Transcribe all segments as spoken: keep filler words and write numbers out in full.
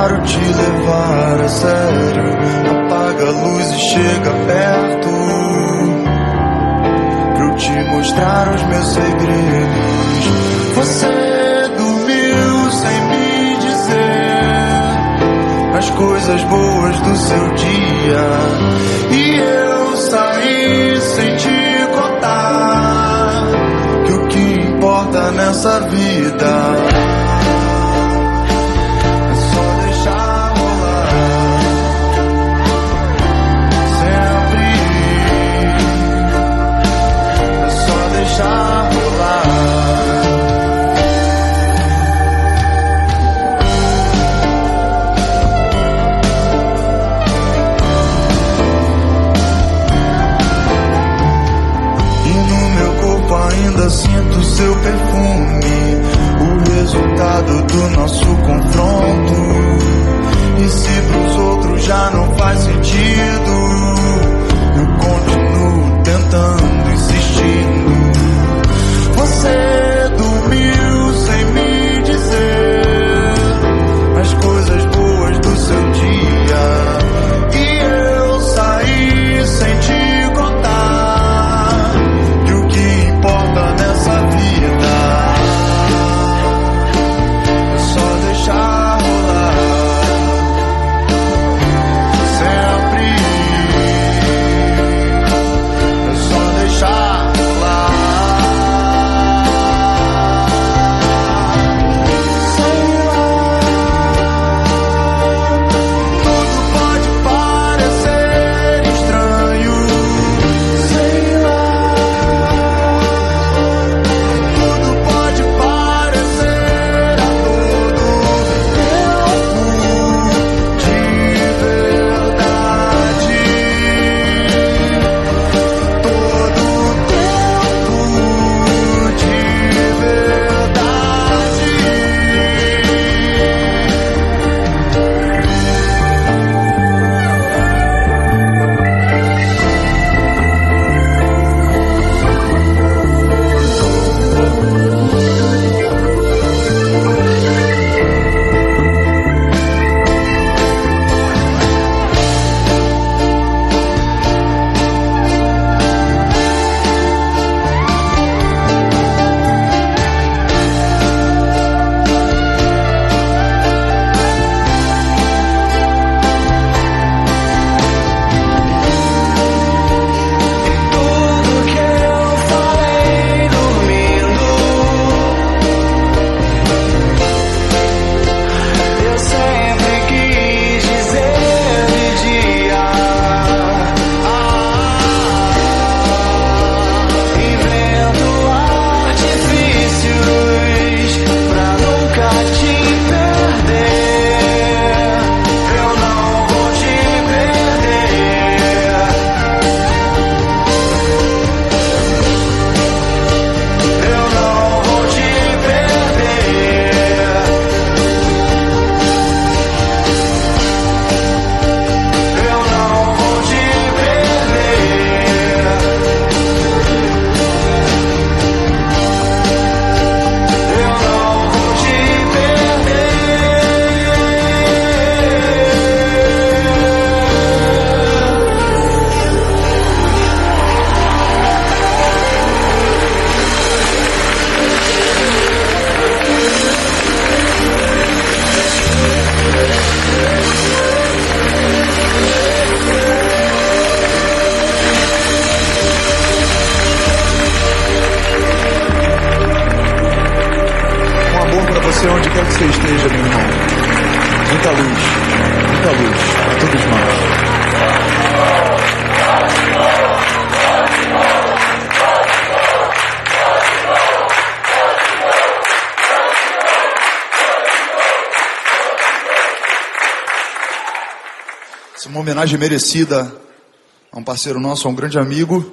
quero te levar a sério. Apaga a luz e chega perto pra eu te mostrar os meus segredos. Você dormiu sem me dizer as coisas boas do seu dia, e eu saí sem te contar que o que importa nessa vida ainda sinto seu perfume, o resultado do nosso confronto. E se pros outros já não faz sentido, eu continuo tentando, insistindo. Você dormiu sem me dizer as coisas boas do seu dia, e eu saí sem te contar que o que importa nessa vida é só deixar rolar sempre, é só deixar rolar. Sei lá, tudo pode parecer estranho. Sei lá, tudo pode parecer a todo tempo de verdade. Todo tempo de verdade. Tudo que eu falei dormindo, eu sempre quis dizer de dia. Invento artifícios pra nunca te perder. Eu não vou te perder. Eu não vou te perder. Eu não vou te perder. Eu não vou te Um amor pra você onde quer que você esteja, meu irmão. Muita luz, muita luz pra todos nós. Essa é uma homenagem merecida a um parceiro nosso, a um grande amigo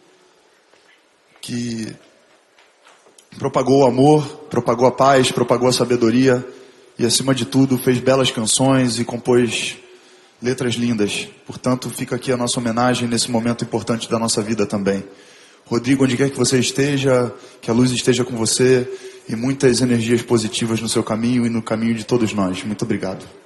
que propagou o amor, propagou a paz, propagou a sabedoria e, acima de tudo, fez belas canções e compôs letras lindas. Portanto, fica aqui a nossa homenagem nesse momento importante da nossa vida também. Rodrigo, onde quer que você esteja, que a luz esteja com você e muitas energias positivas no seu caminho e no caminho de todos nós. Muito obrigado.